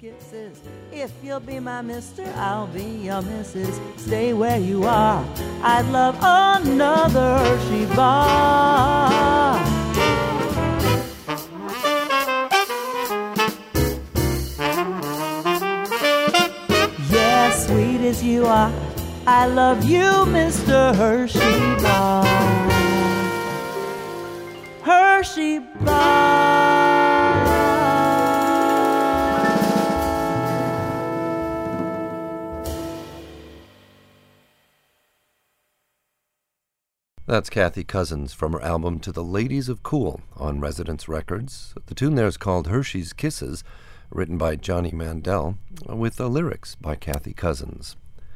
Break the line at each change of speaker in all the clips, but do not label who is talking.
kisses. If you'll be my mister, I'll be your missus. Stay where you are. I'd love another Hershey bar. Yeah, sweet as you are, I love you, Mr. Hershey bar. Hershey bar.
That's Kathy Cousins from her album To the Ladies of Cool on Residence Records. The tune there is called Hershey's Kisses, written by Johnny Mandel, with the lyrics by Kathy Cousins.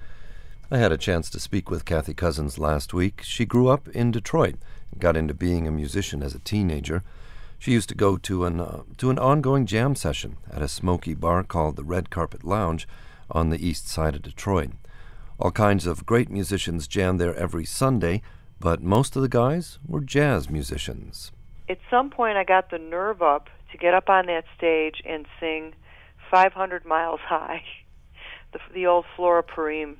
I had a chance to speak with Kathy Cousins last week. She grew up in Detroit and got into being a musician as a teenager. She used to go to an ongoing jam session at a smoky bar called the Red Carpet Lounge on the east side of Detroit. All kinds of great musicians jammed there every Sunday, but most of the guys were jazz musicians.
At some point I got the nerve up to get up on that stage and sing 500 Miles High, the old Flora Purim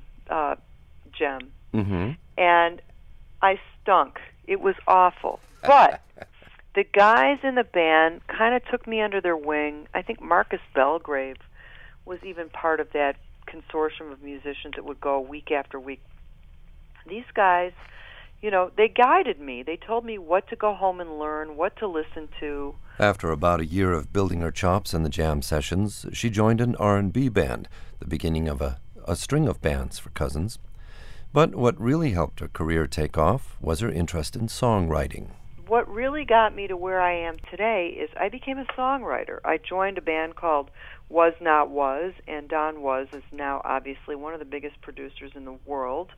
gem.
Mm-hmm.
And I stunk. It was awful. But the guys in the band kind of took me under their wing. I think Marcus Belgrave was even part of that consortium of musicians that would go week after week. These guys, you know, they guided me. They told me what to go home and learn, what to listen to.
After about a year of building her chops in the jam sessions, she joined an R&B band, the beginning of a string of bands for Cousins. But what really helped her career take off was her interest in songwriting.
What really got me to where I am today is I became a songwriter. I joined a band called Was Not Was, and Don Was is now obviously one of the biggest producers in the world.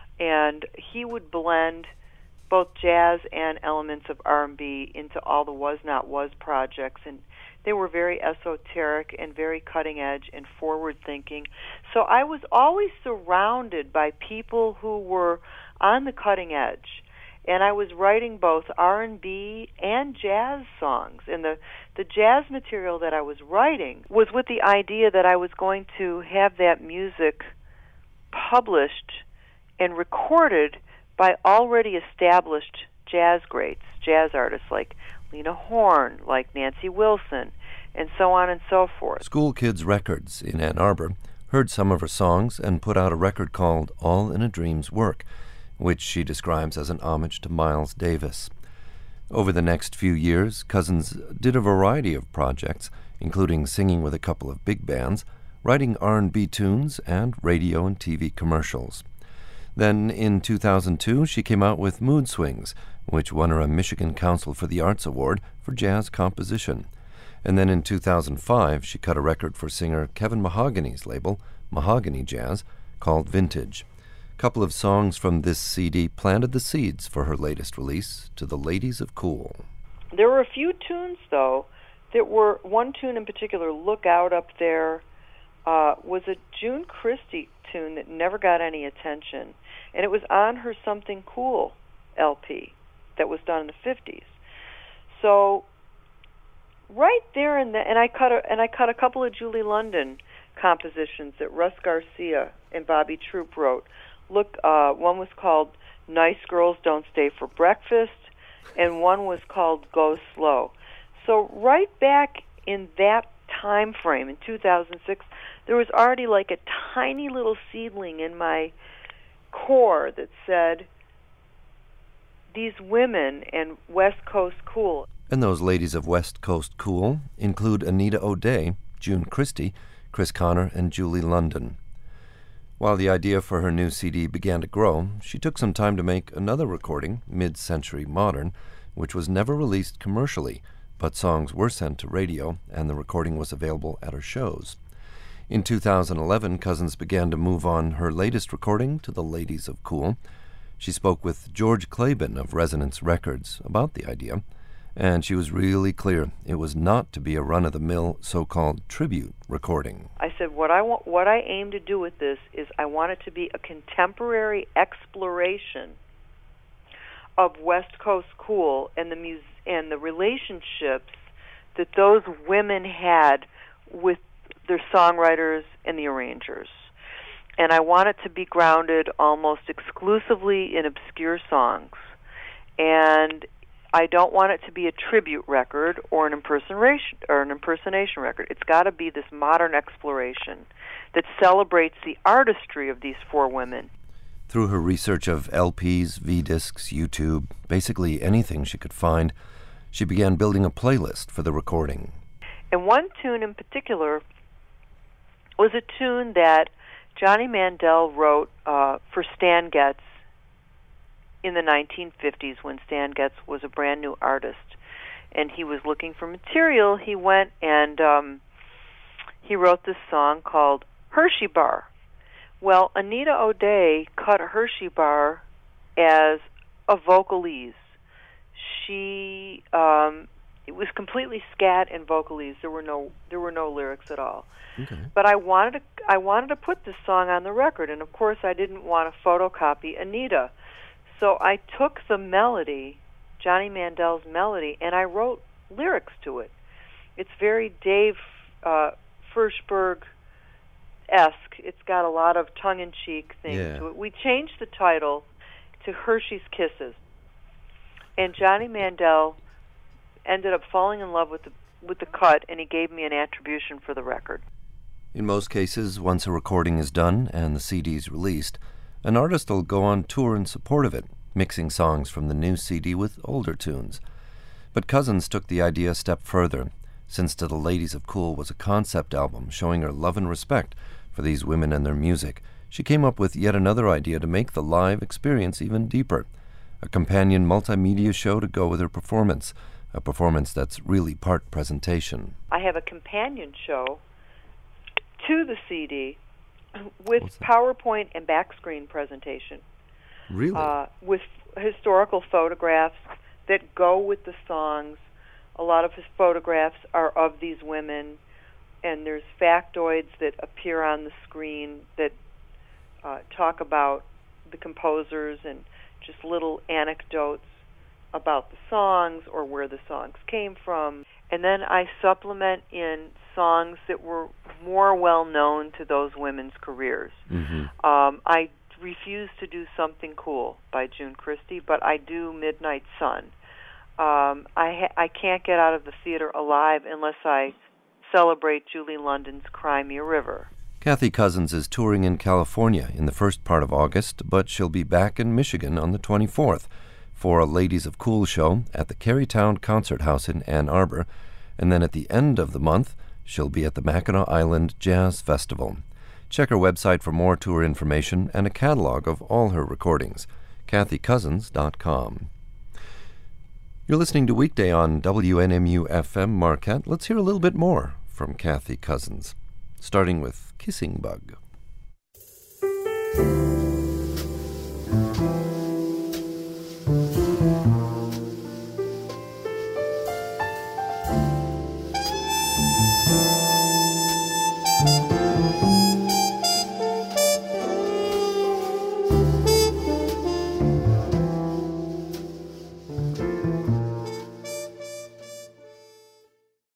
And he would blend both jazz and elements of R&B into all the Was Not Was projects, and they were very esoteric and very cutting edge and forward thinking. So I was always surrounded by people who were on the cutting edge, and I was writing both R&B and jazz songs. And the jazz material that I was writing was with the idea that I was going to have that music published and recorded by already established jazz greats, jazz artists like Lena Horne, like Nancy Wilson, and so on and so forth.
School Kids Records in Ann Arbor heard some of her songs and put out a record called All in a Dream's Work, which she describes as an homage to Miles Davis. Over the next few years, Cousins did a variety of projects, including singing with a couple of big bands, writing R&B tunes, and radio and TV commercials. Then, in 2002, she came out with Mood Swings, which won her a Michigan Council for the Arts Award for jazz composition. And then in 2005, she cut a record for singer Kevin Mahogany's label, Mahogany Jazz, called Vintage. A couple of songs from this CD planted the seeds for her latest release, To the Ladies of Cool.
There were a few tunes, though, that were, one tune in particular, Look Out Up There, was a June Christie tune that never got any attention. And it was on her Something Cool LP that was done in the 50s. So right there and I cut a couple of Julie London compositions that Russ Garcia and Bobby Troop wrote. Look, one was called Nice Girls Don't Stay for Breakfast, and one was called Go Slow. So right back in that time frame in 2006, there was already like a tiny little seedling in my core that said, these women and West Coast Cool.
And those ladies of West Coast Cool include Anita O'Day, June Christie, Chris Connor, and Julie London. While the idea for her new CD began to grow, she took some time to make another recording, Mid-Century Modern, which was never released commercially, but songs were sent to radio, and the recording was available at her shows. In 2011, Cousins began to move on her latest recording, To the Ladies of Cool. She spoke with George Claben of Resonance Records about the idea, and she was really clear it was not to be a run-of-the-mill so-called tribute recording.
I said, what I aim to do with this is I want it to be a contemporary exploration of West Coast Cool and the relationships that those women had with their songwriters and the arrangers. And I want it to be grounded almost exclusively in obscure songs. And I don't want it to be a tribute record or an impersonation record. It's got to be this modern exploration that celebrates the artistry of these four women.
Through her research of LPs, V-discs, YouTube, basically anything she could find, she began building a playlist for the recording.
And one tune in particular was a tune that Johnny Mandel wrote for Stan Getz in the 1950s when Stan Getz was a brand new artist. And he was looking for material. He went and he wrote this song called Hershey Bar. Well, Anita O'Day cut Hershey Bar as a vocalese. She it was completely scat and vocalese. There were no lyrics at all.
Okay.
But I wanted to put this song on the record, and of course I didn't want to photocopy Anita. So I took the melody, Johnny Mandel's melody, and I wrote lyrics to it. It's very Dave Frishberg-esque. It's got a lot of tongue-in-cheek things to it. We changed the title to Hershey's Kisses. And Johnny Mandel ended up falling in love with the cut, and he gave me an attribution for the record.
In most cases, once a recording is done and the CD is released, an artist will go on tour in support of it, mixing songs from the new CD with older tunes. But Cousins took the idea a step further, since To the Ladies of Cool was a concept album showing her love and respect for these women and their music. She came up with yet another idea to make the live experience even deeper, a companion multimedia show to go with her performance, a performance that's really part presentation.
I have a companion show to the CD with PowerPoint and backscreen presentation.
Really?
With historical photographs that go with the songs. A lot of his photographs are of these women, and there's factoids that appear on the screen that talk about the composers and just little anecdotes about the songs or where the songs came from. And then I supplement in songs that were more well-known to those women's careers.
Mm-hmm.
I refuse to do Something Cool by June Christy, but I do Midnight Sun. I can't get out of the theater alive unless I celebrate Julie London's Cry Me a River.
Kathy Cousins is touring in California in the first part of August, but she'll be back in Michigan on the 24th for a Ladies of Cool show at the Carytown Concert House in Ann Arbor, and then at the end of the month, she'll be at the Mackinac Island Jazz Festival. Check her website for more tour information and a catalog of all her recordings, kathycousins.com. You're listening to Weekday on WNMU-FM Marquette. Let's hear a little bit more from Kathy Cousins, starting with Kissing Bug.